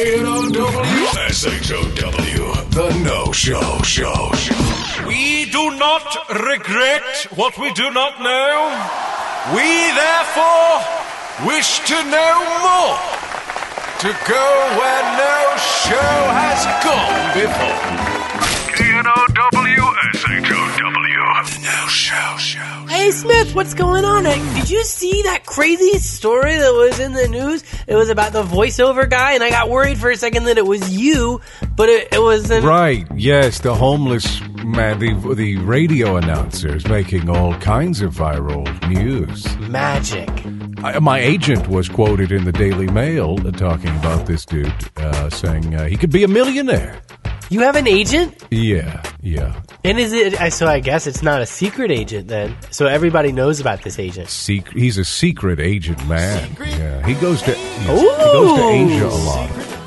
K-N-O-W-S-H-O-W, The No Show. We do not regret what we do not know. We therefore wish to know more. To go where no show has gone before. K-N-O-W-S-H-O-W, The No Show. Hey, Smith, what's going on? Did you see that crazy story that was in the news? It was about the voiceover guy, and I got worried for a second that it was you, but it was... Right, yes, the homeless man, the radio announcer is making all kinds of viral news. Magic. My agent was quoted in the Daily Mail talking about this dude, saying he could be a millionaire. You have an agent? Yeah. And is it... So I guess it's not a secret agent then. So everybody knows about this agent. He's a secret agent man. Yeah, he goes to Asia a lot.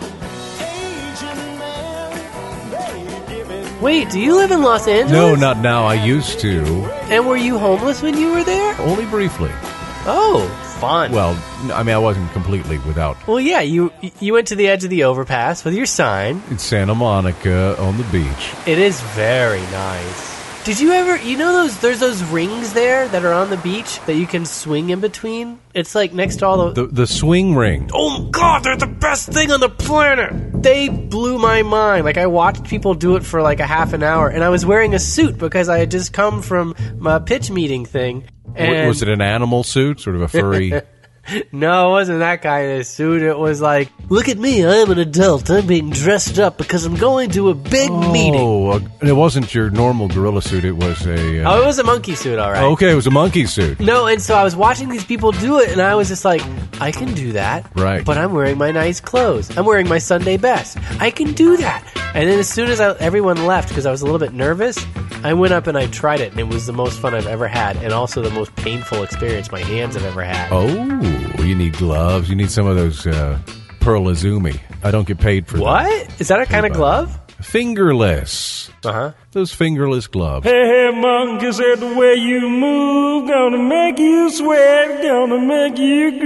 Wait, do you live in Los Angeles? No, not now. I used to. And were you homeless when you were there? Only briefly. Oh, fun. Well, I mean, I wasn't completely without. Well, yeah, you went to the edge of the overpass with your sign. In Santa Monica on the beach. It is very nice. Did you ever, there's those rings there that are on the beach that you can swing in between? It's like next to all the swing ring. Oh, God, they're the best thing on the planet. They blew my mind. Like, I watched people do it for like a half an hour, and I was wearing a suit because I had just come from my pitch meeting thing. And was it an animal suit, sort of a furry? No, it wasn't that kind of suit. It was like, look at me, I'm an adult. I'm being dressed up because I'm going to a big meeting. Oh, it wasn't your normal gorilla suit. It was a... it was a monkey suit, all right. Okay, it was a monkey suit. No, and so I was watching these people do it, and I was just like, I can do that. Right. But I'm wearing my nice clothes. I'm wearing my Sunday best. I can do that. And then as soon as everyone left, because I was a little bit nervous, I went up and I tried it, and it was the most fun I've ever had, and also the most painful experience my hands have ever had. Oh, you need gloves. You need some of those Pearl Izumi. I don't get paid for what? that. Is that a kind of glove? Fingerless. Uh-huh. Those fingerless gloves. Hey, monkey said the way you move, gonna make you sweat, gonna make you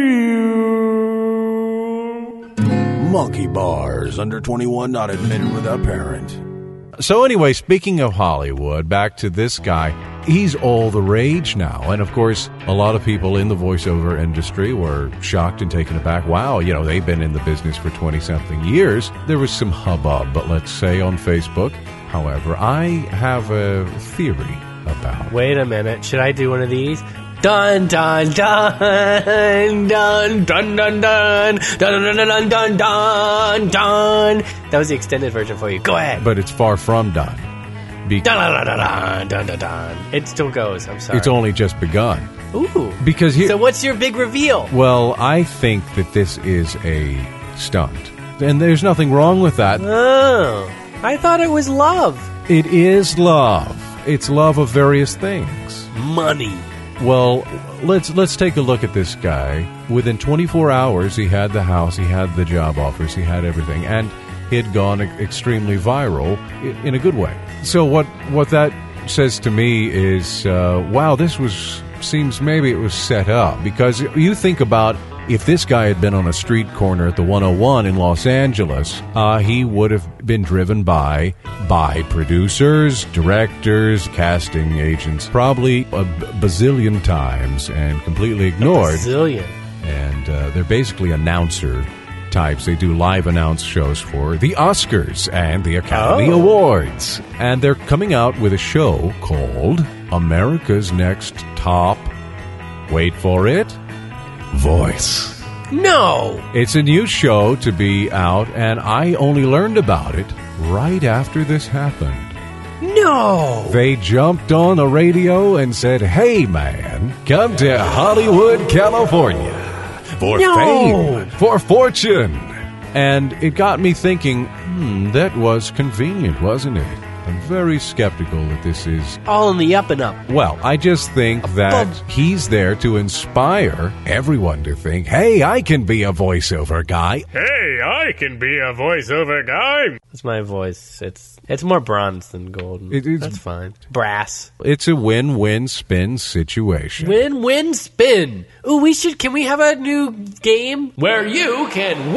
groove. Monkey bars, under 21, not admitted without parent. So anyway, speaking of Hollywood, back to this guy. He's all the rage now. And of course, a lot of people in the voiceover industry were shocked and taken aback. Wow, they've been in the business for 20-something years. There was some hubbub, but let's say on Facebook. However, I have a theory about... Wait a minute. Should I do one of these? Dun dun dun dun dun dun dun dun dun dun dun dun dun. That was the extended version for you. Go ahead. But it's far from done. Dun dun dun dun dun dun dun. It still goes. I'm sorry. It's only just begun. Ooh. Because so what's your big reveal? Well, I think that this is a stunt. And there's nothing wrong with that. Oh. I thought it was love. It is love. It's love of various things. Money. Well, let's take a look at this guy. Within 24 hours, he had the house, he had the job offers, he had everything, and he had gone extremely viral in a good way. So what that says to me is, wow, seems maybe it was set up. Because you think about if this guy had been on a street corner at the 101 in Los Angeles, he would have been driven by producers, directors, casting agents, probably a bazillion times and completely ignored. A bazillion. And they're basically announcer types. They do live announce shows for the Oscars and the Academy Awards. And they're coming out with a show called America's Next Top, wait for it, Voice. No! It's a new show to be out, and I only learned about it right after this happened. No! They jumped on the radio and said, hey, man, come to Hollywood, California for fame, for fortune. And it got me thinking, that was convenient, wasn't it? I'm very skeptical that this is... all in the up and up. Well, I just think that he's there to inspire everyone to think, hey, I can be a voiceover guy. Hey, Maybe I can be a voiceover guy. That's my voice. It's more bronze than gold. That's fine. Brass. It's a win-win spin situation. Win-win spin. Ooh, can we have a new game where you can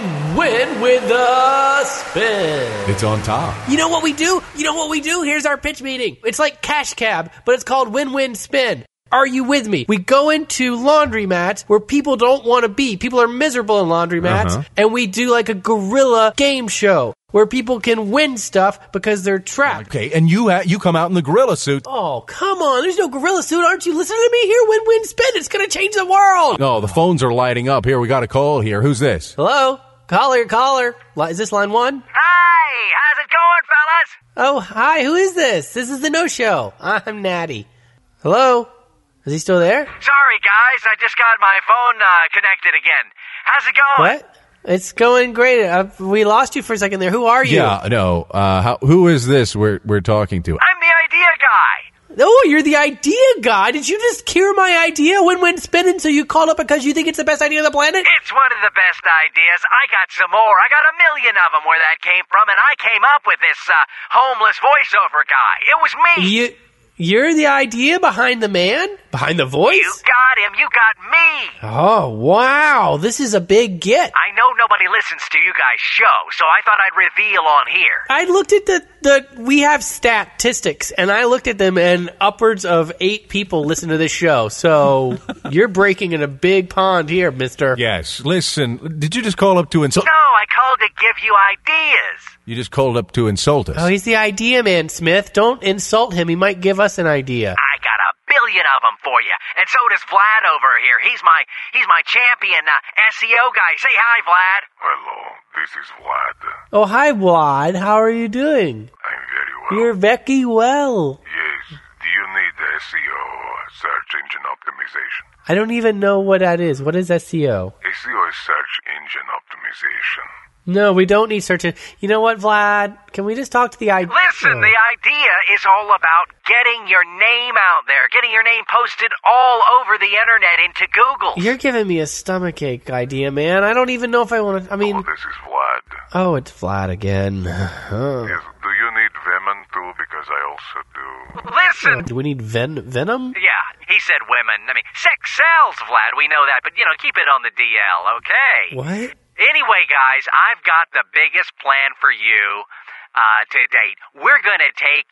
win with a spin? It's on top. You know what we do? Here's our pitch meeting. It's like Cash Cab, but it's called win-win spin. Are you with me? We go into laundromats where people don't want to be. People are miserable in laundromats, and we do like a guerrilla game show where people can win stuff because they're trapped. Okay, and you come out in the gorilla suit. Oh, come on. There's no gorilla suit. Aren't you listening to me here? Win-win spin. It's going to change the world. No, the phones are lighting up. Here, we got a call here. Who's this? Hello? Caller. Is this line 1? Hi, how's it going, fellas? Oh, hi. Who is this? This is the No Show. I'm Natty. Hello? Is he still there? Sorry, guys, I just got my phone connected again. How's it going? What? It's going great. We lost you for a second there. Who are you? Yeah, no. Who is this we're talking to? I'm the idea guy. Oh, you're the idea guy. Did you just hear my idea? Win-win spinning, so you called up because you think it's the best idea on the planet? It's one of the best ideas. I got some more. I got 1 million of them where that came from, and I came up with this homeless voiceover guy. It was me. You're the idea behind the man? Behind the voice? You got him. You got me. Oh, wow. This is a big get. I know nobody listens to you guys' show, so I thought I'd reveal on here. I looked at we have statistics, and I looked at them, and upwards of 8 people listen to this show. So you're breaking in a big pond here, mister. Yes. Listen, did you just call up to insult? No, I called to give you ideas. You just called up to insult us. Oh, he's the idea man, Smith. Don't insult him. He might give us an idea. I got 1 billion of them for you, and so does Vlad over here. He's my champion SEO guy. Say hi, Vlad. Hello, this is Vlad. Oh, hi, Vlad. How are you doing? I'm very well. You're very well. Yes, do you need SEO, search engine optimization? I don't even know what that is. What is SEO? SEO is search engine optimization. No, we don't need search engine. You know what, Vlad? Can we just talk to the idea? Listen, the idea is all about getting your name out there, getting your name posted all over the internet into Google. You're giving me a stomachache idea, man. I don't even know if I want to. I mean, This is Vlad. oh, it's Vlad again. Yes, do you need Venom too? Because I also do. Listen. Do we need venom? Yeah, he said women. I mean, sex sells, Vlad. We know that, but, keep it on the DL, okay? What? Anyway, guys, I've got the biggest plan for you to date. We're going to take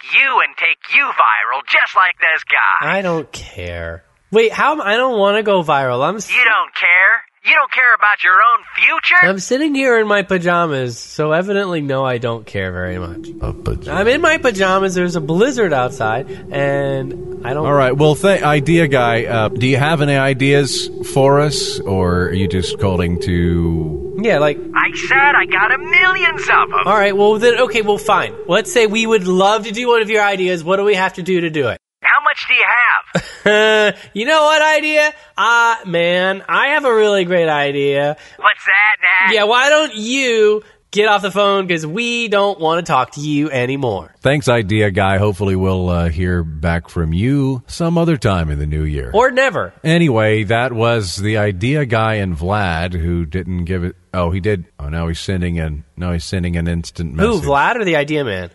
you viral, just like this guy. I don't care. Wait, I don't want to go viral. You don't care? You don't care about your own future? I'm sitting here in my pajamas, so evidently, no, I don't care very much. I'm in my pajamas. There's a blizzard outside, and I don't... All right, well, idea guy, do you have any ideas for us, or are you just calling to... Yeah, like... I said I got millions of them. All right, well, then, okay, well, fine. Let's say we would love to do one of your ideas. What do we have to do to do it? How much do you have? You know what idea? Man, I have a really great idea. What's that, Nat? Yeah, why don't you get off the phone, because we don't want to talk to you anymore. Thanks, idea guy. Hopefully we'll hear back from you some other time in the new year. Or never. Anyway, that was the idea guy and Vlad, who didn't give it... Oh, he did. Oh, now he's sending an instant message. Who, Vlad or the idea man?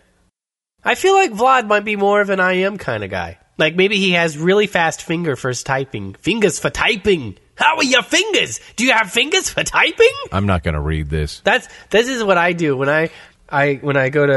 I feel like Vlad might be more of an I am kind of guy. Like maybe he has really fast fingers for typing. Fingers for typing. How are your fingers? Do you have fingers for typing? I'm not going to read this. This is what I do when I go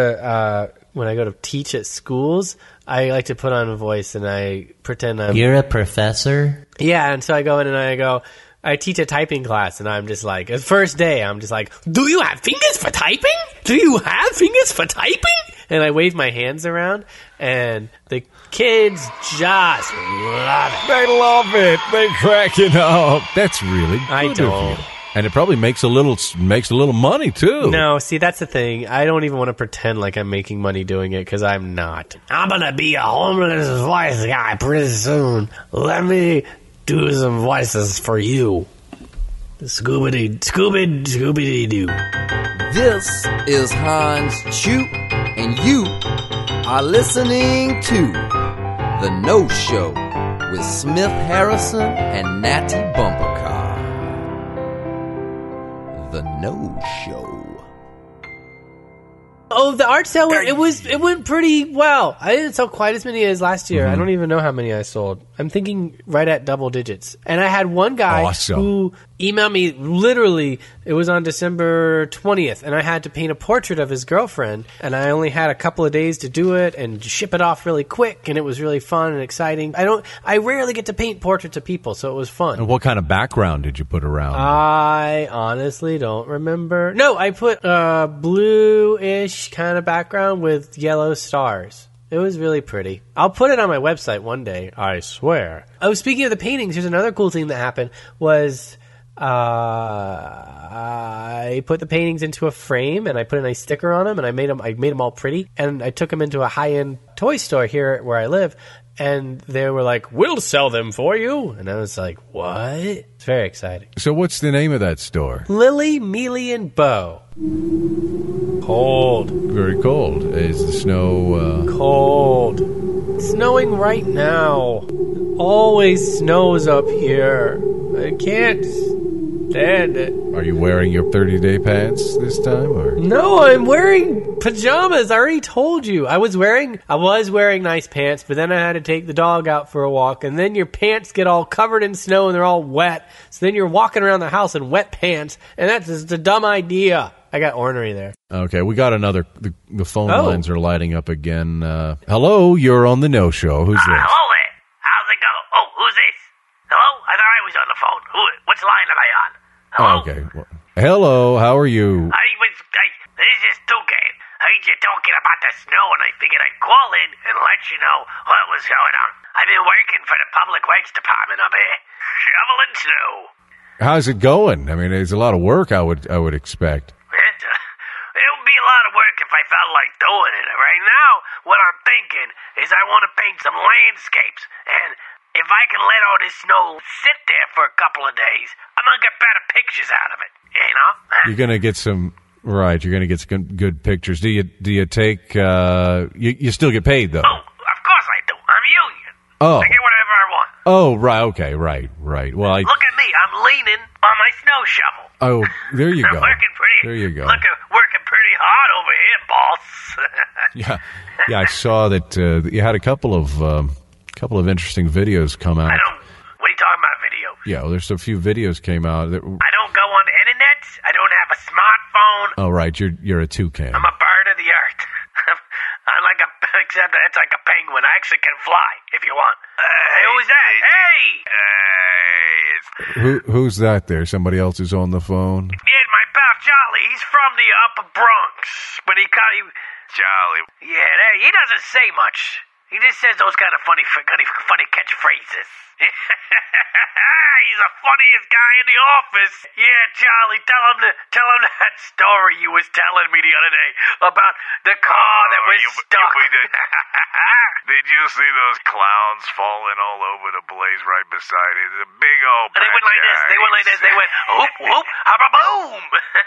to teach at schools. I like to put on a voice and I pretend I'm... You're a professor? Yeah, and so I go in and I teach a typing class, and I'm just like, the first day, I'm just like, do you have fingers for typing? Do you have fingers for typing? And I wave my hands around, and the kids just love it. They love it. They crack it up. That's really good I don't. of you. And it probably makes a little money, too. No, see, that's the thing. I don't even want to pretend like I'm making money doing it, because I'm not. I'm going to be a homeless voice guy pretty soon. Let me do some voices for you. Scooby-Doo. This is Hans Chu, and you are listening to The No Show with Smith Harrison and Natty Bumpercar. The No Show. Oh, the art sale, it went pretty well. I didn't sell quite as many as last year. I don't even know how many I sold. I'm thinking right at double digits. And I had one guy who emailed me, literally, it was on December 20th, and I had to paint a portrait of his girlfriend, and I only had a couple of days to do it and ship it off really quick, and it was really fun and exciting. I rarely get to paint portraits of people, so it was fun. And what kind of background did you put around? I honestly don't remember. No, I put a blue-ish kind of background with yellow stars. It was really pretty. I'll put it on my website one day, I swear. Oh, speaking of the paintings, here's another cool thing that happened was I put the paintings into a frame and I put a nice sticker on them and I made them all pretty, and I took them into a high-end toy store here where I live, and they were like, "We'll sell them for you." And I was like, "What?" It's very exciting. So what's the name of that store? Lily, Mealy, and Bo. Cold. Very cold. Is the snow... Cold. It's snowing right now. Always snows up here. I can't stand it. Are you wearing your 30-day pants this time, or? No, I'm wearing pajamas. I already told you. I was wearing nice pants, but then I had to take the dog out for a walk, and then your pants get all covered in snow and they're all wet. So then you're walking around the house in wet pants, and that's just a dumb idea. I got ornery there. Okay, we got another. The phone lines are lighting up again. Hello, you're on the No Show. Who's this? Hello there. How's it go? Oh, who's this? Hello? I thought I was on the phone. Which line am I on? Hello? Okay. Well, hello, how are you? This is Toucan. I heard you talking about the snow, and I figured I'd call in and let you know what was going on. I've been working for the Public Works Department up here, shoveling snow. How's it going? I mean, it's a lot of work, I would expect. It would be a lot of work if I felt like doing it. Right now, what I'm thinking is I want to paint some landscapes, and if I can let all this snow sit there for a couple of days, I'm going to get better pictures out of it, you know? You're going to get some... Right, you're going to get some good pictures. Do you take... You still get paid, though? Oh, of course I do. I'm union. Oh. I get whatever I want. Oh, right, okay, right. Well, Look at me. I'm leaning on my snow shovel. Oh, there you go. I'm working pretty... There you go. Working pretty hard over here, boss. Yeah, I saw that you had a couple of interesting videos come out. What are you talking about, videos? Yeah, well, there's a few videos came out. I don't go on the internet. I don't have a smartphone. Oh, right, you're a toucan. I'm a bird of the earth. I'm like except that it's like a penguin. I actually can fly, if you want. Who's that? Hey! Who's that there? Somebody else is on the phone? Yeah, my pal Charlie. He's from the Upper Bronx. But Charlie. Yeah, he doesn't say much. He just says those kind of funny catchphrases. He's the funniest guy in the office. Yeah, Charlie, tell him that story you was telling me the other day about the car that was stuck. Did you see those clowns falling all over the place right beside it? It's a big old... They went like this. They went whoop, whoop, hoppa, boom.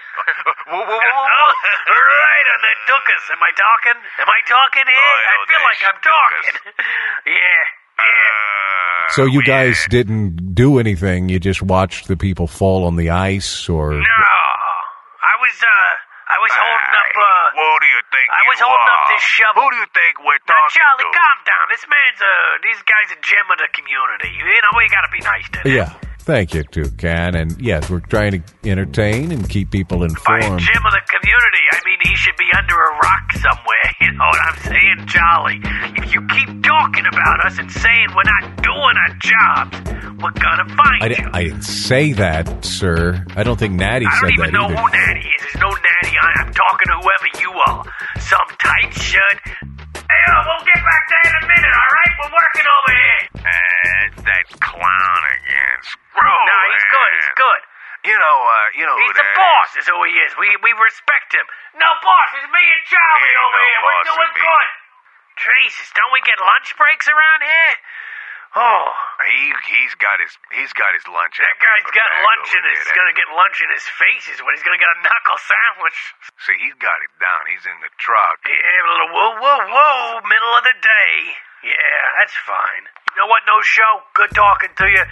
Right, and they took us. Am I talking here? I feel like I'm talking. Yeah. So you guys didn't do anything, you just watched the people fall on the ice, or... No. I was holding up, What do you think I was holding up this shovel. Who do you think we're Now, talking Charlie, to? calm down. These guys are gem of the community. You know, we gotta be nice to them. Yeah, thank you, Toucan. And yes, we're trying to entertain and keep people By informed. gem of the community, I mean he should be under a rock somewhere. You know what I'm saying, Charlie? If you keep talking about us and saying we're not doing our jobs, we're gonna find you. I didn't say that, sir. I don't think Natty I said don't even that know either. who Natty is. There's no Natty. I'm talking to whoever you are. Some tight shirt. Hey, we'll get back there in a minute, all right? We're working over here. It's that clown again. Screw No, he's good. He's good. You know He's the boss is who he is. We respect him. No, boss, it's me and Charlie Ain't over no here. We're boss doing in me. good. Jesus, don't we get lunch breaks around here? Oh, He's got his lunch. that guy's got lunch in his. Gonna get lunch in his face is what he's gonna get, a knuckle sandwich. See, he's got it down. He's in the truck. Yeah, a little whoa, middle of the day. Yeah, that's fine. You know what, No Show? Good talking to you.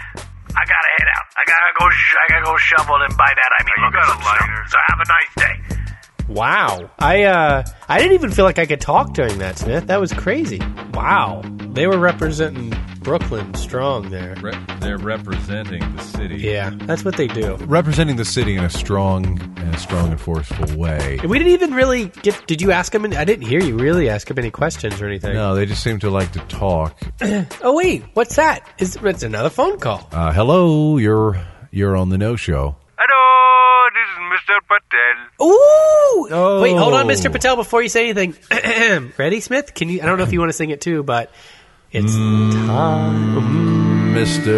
I gotta head out. I gotta go shovel and by that I mean look at some stuff. So have a nice day. Wow. I didn't even feel like I could talk during that, Smith. That was crazy. Wow. They were representing Brooklyn strong there. They're representing the city. Yeah, that's what they do. Representing the city in a strong and forceful way. We didn't even really get... Did you ask him... I didn't hear you really ask him any questions or anything. No, they just seem to like to talk. Oh, wait. What's that? It's another phone call. Hello, you're on the No Show. Hello, this is Mr. Patel. Ooh! Oh. Wait, hold on, Mr. Patel, before you say anything. Ready, Smith? Can you? I don't know if you want to sing it too, but it's time.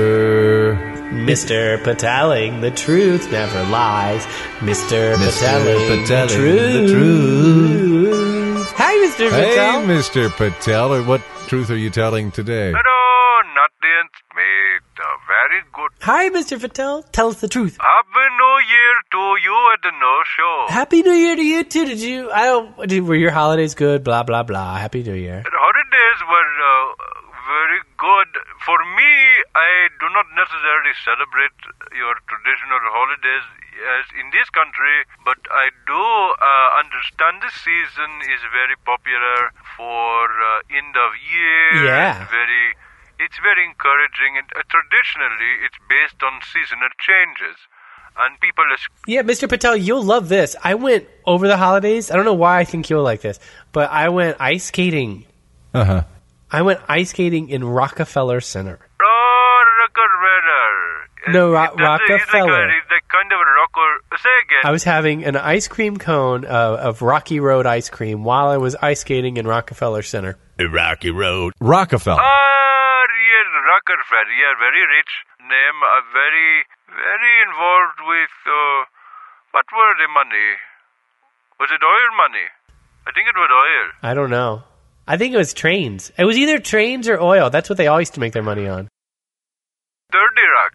Mr. Patelling, the truth never lies. Mr. Patelling, the truth. Hi, Mr. Patel. Hey, Mr. Patel. What truth are you telling today? Hello, nothing, Smith. Very good. Hi, Mr. Patel. Tell us the truth. Happy New Year to you at the No Show. Happy New Year to you too. Were your holidays good? Blah blah blah. Happy New Year. The holidays were very good. For me, I do not necessarily celebrate your traditional holidays as in this country, but I do understand this season is very popular for end of year. Yeah. It's very encouraging, and traditionally it's based on seasonal changes. And people... Yeah, Mr. Patel, you'll love this. I went over the holidays. I don't know why I think you'll like this, but I went ice skating. Uh-huh. I went ice skating in Rockefeller Center. Oh, Rockefeller. No, Rockefeller. It's like kind of a rocker... Say again. I was having an ice cream cone of Rocky Road ice cream while I was ice skating in Rockefeller Center. Rocky Road. Rockefeller. Yes, Rockefeller. Yeah, very rich name. Very, very involved with... what were the money? Was it oil money? I think it was oil. I don't know. I think it was trains. It was either trains or oil. That's what they all used to make their money on. Dirty Rock.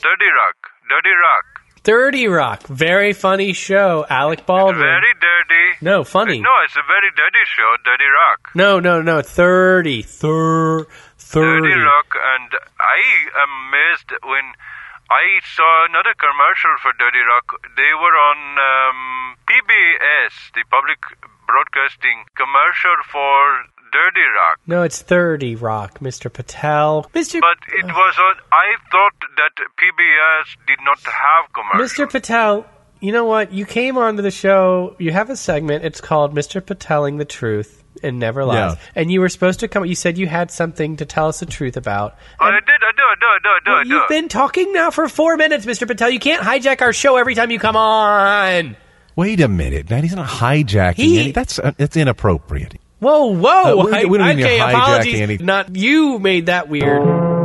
30 Rock. Very funny show. Alec Baldwin. Very dirty. No, funny. No, it's a very dirty show, Dirty Rock. No. 30. 30. Dirty Rock, and I am amazed when I saw another commercial for Dirty Rock. They were on PBS, the Public Broadcasting commercial for Dirty Rock. No, it's 30 Rock, Mr. Patel. But it was on... I thought that PBS did not have commercials. Mr. Patel, you know what? You came onto the show. You have a segment. It's called Mr. Patelling the Truth and Never Lies. Yeah. And you were supposed to come... You said you had something to tell us the truth about. I do. You've been talking now for 4 minutes, Mr. Patel. You can't hijack our show every time you come on. Wait a minute. That he's not hijacking any. That's inappropriate. Whoa. We don't mean you're hijacking apologies. anything. Not you made that weird.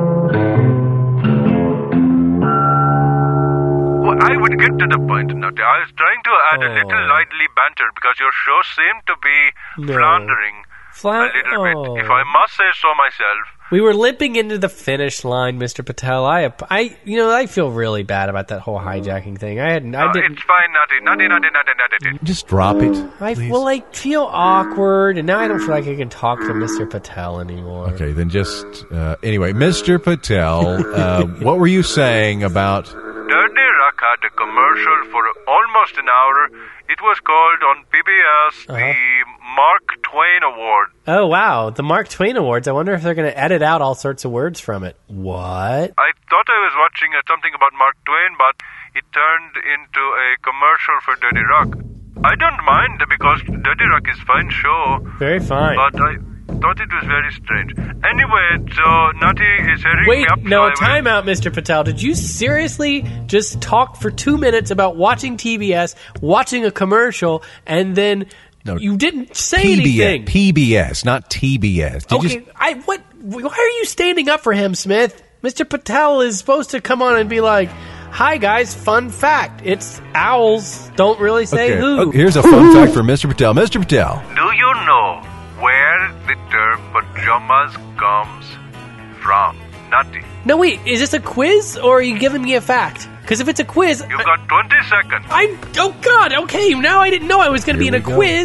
Well, I would get to the point, Nutty. I was trying to add a little lively banter because your show seemed to be floundering a little bit, if I must say so myself. We were limping into the finish line, Mr. Patel. I feel really bad about that whole hijacking thing. I didn't. It's fine, Nutty. Just drop it. I feel awkward, and now I don't feel like I can talk to Mr. Patel anymore. Okay, then just anyway, Mr. Patel, what were you saying about? Dirty Rock had a commercial for almost an hour. It was called on PBS the Mark Twain Award. Oh, wow. The Mark Twain Awards. I wonder if they're going to edit out all sorts of words from it. What? I thought I was watching something about Mark Twain, but it turned into a commercial for Dirty Rock. I don't mind because Dirty Rock is a fine show. Very fine. But I thought it was very strange. Anyway, so Nutty is heading me up. Wait, no, time out, Mr. Patel. Did you seriously just talk for 2 minutes about watching TBS, watching a commercial, and then you didn't say anything? PBS, not TBS. Why are you standing up for him, Smith? Mr. Patel is supposed to come on and be like, hi, guys, fun fact. It's owls don't really say who. Okay, here's a fun fact for Mr. Patel. Mr. Patel. Do you know where the term pajamas comes from? Nutty. No, wait, is this a quiz or are you giving me a fact? Because if it's a quiz... You've got 20 seconds. Oh, God, okay, now I didn't know I was going to be in a quiz.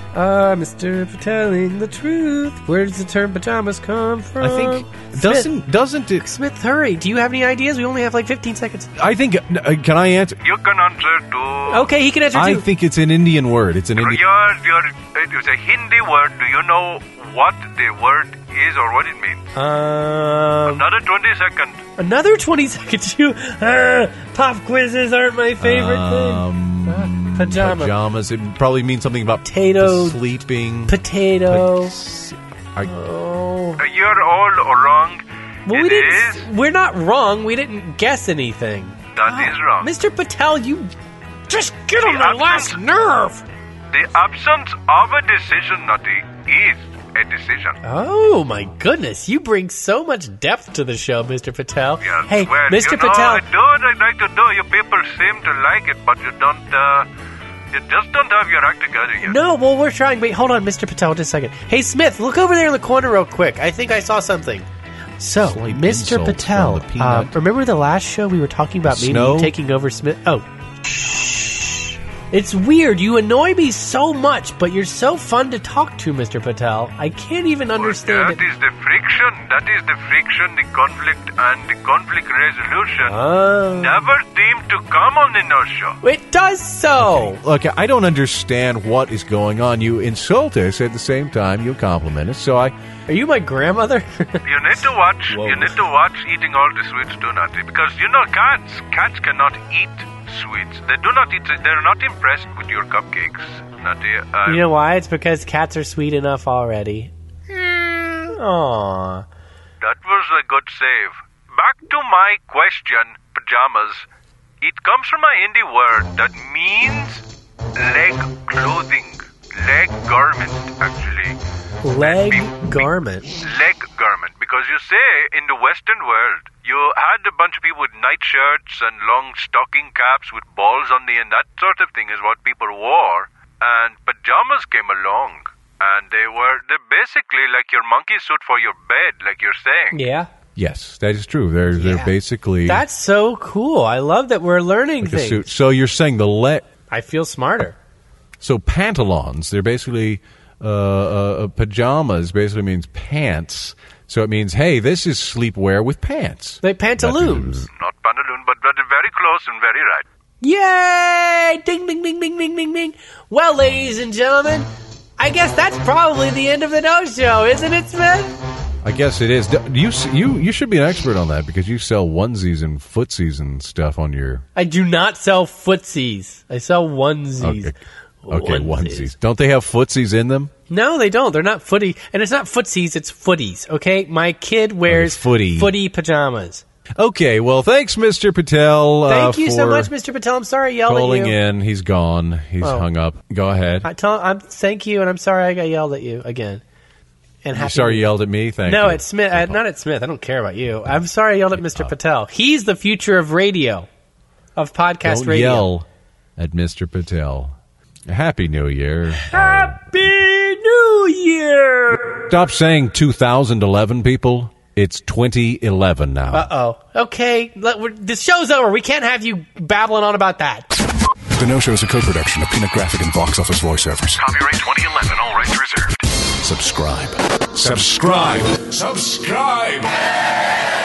Mr. Patelling the truth. Where does the term pajamas come from? I think doesn't it? Smith, hurry. Do you have any ideas? We only have like 15 seconds. I think. Can I answer? You can answer too. Okay, he can answer I too. think it's an Indian word. It's an Indian. It's a Hindi word. Do you know what the word is or what it means? Another 20 seconds. Another 20 seconds. Pop quizzes aren't my favorite thing. Pajamas. It probably means something about potato, sleeping. Potato. You're all wrong. Well, we're not wrong. We didn't guess anything. That is wrong. Mr. Patel, you just get on my last nerve. The absence of a decision, Nutty, is a decision. Oh, my goodness. You bring so much depth to the show, Mr. Patel. Yes, hey, well, Mr. Patel. I do what I like to do. You people seem to like it, but you don't, you just don't have your act together yet. No, well, we're trying. Wait, hold on, Mr. Patel, just a second. Hey, Smith, look over there in the corner real quick. I think I saw something. So, Slight Mr. insult Patel, from the peanut. remember the last show we were talking about maybe Snow? you taking over Smith? Oh. It's weird. You annoy me so much, but you're so fun to talk to, Mr. Patel. I can't even understand That is the friction. That is the friction, the conflict, and the conflict resolution never seem to come on the No Show. It does so. Look, I don't understand what is going on. You insult us at the same time you compliment us. So Are you my grandmother? You need to watch. Whoa. You need to watch eating all the sweets too, Nutty, because you know cats cannot eat sweets. They do not eat. They're not impressed with your cupcakes, Nutty. You know why? It's because cats are sweet enough already. Aww. That was a good save. Back to my question, pajamas. It comes from a Hindi word that means leg clothing, leg garment, actually. Leg garment. Leg garment, because you say in the Western world, you had a bunch of people with nightshirts and long stocking caps with balls on the end. That sort of thing is what people wore. And pajamas came along, and they're basically like your monkey suit for your bed, like you're saying. Yeah. yes, that is true. They're basically That's so cool. I love that we're learning like a things. suit. So you're saying I feel smarter. So pantalons, they're basically pajamas. Basically means pants. So it means, hey, this is sleepwear with pants. Like pantaloons. Not pantaloon, but very close and very right. Yay! Ding, ding, ding, ding, ding, ding, ding. Well, ladies and gentlemen, I guess that's probably the end of the No Show, isn't it, Smith? I guess it is. You should be an expert on that because you sell onesies and footsies and stuff on your... I do not sell footsies. I sell onesies. Okay, onesies. Don't they have footsies in them? No, they don't. They're not footy. And it's not footsies, it's footies, okay? My kid wears footy pajamas. Okay, well, thanks, Mr. Patel. Thank you so for much, Mr. Patel. I'm sorry I yelled at you. calling in. He's gone. He's hung up. Go ahead. Thank you, and I'm sorry I got yelled at you again. And You're sorry you yelled at me? Thank you. No, at Smith. Not at Smith. I don't care about you. I'm sorry I yelled at Mr. Patel. He's the future of radio, of podcast radio. Don't yell at Mr. Patel. Happy New Year. Happy New Year! Stop saying 2011, people. It's 2011 now. Uh-oh. Okay, the show's over. We can't have you babbling on about that. The No Show is a co-production of Peanut Graphic and Vox Office Voiceovers. Copyright 2011, all rights reserved. Subscribe. Subscribe.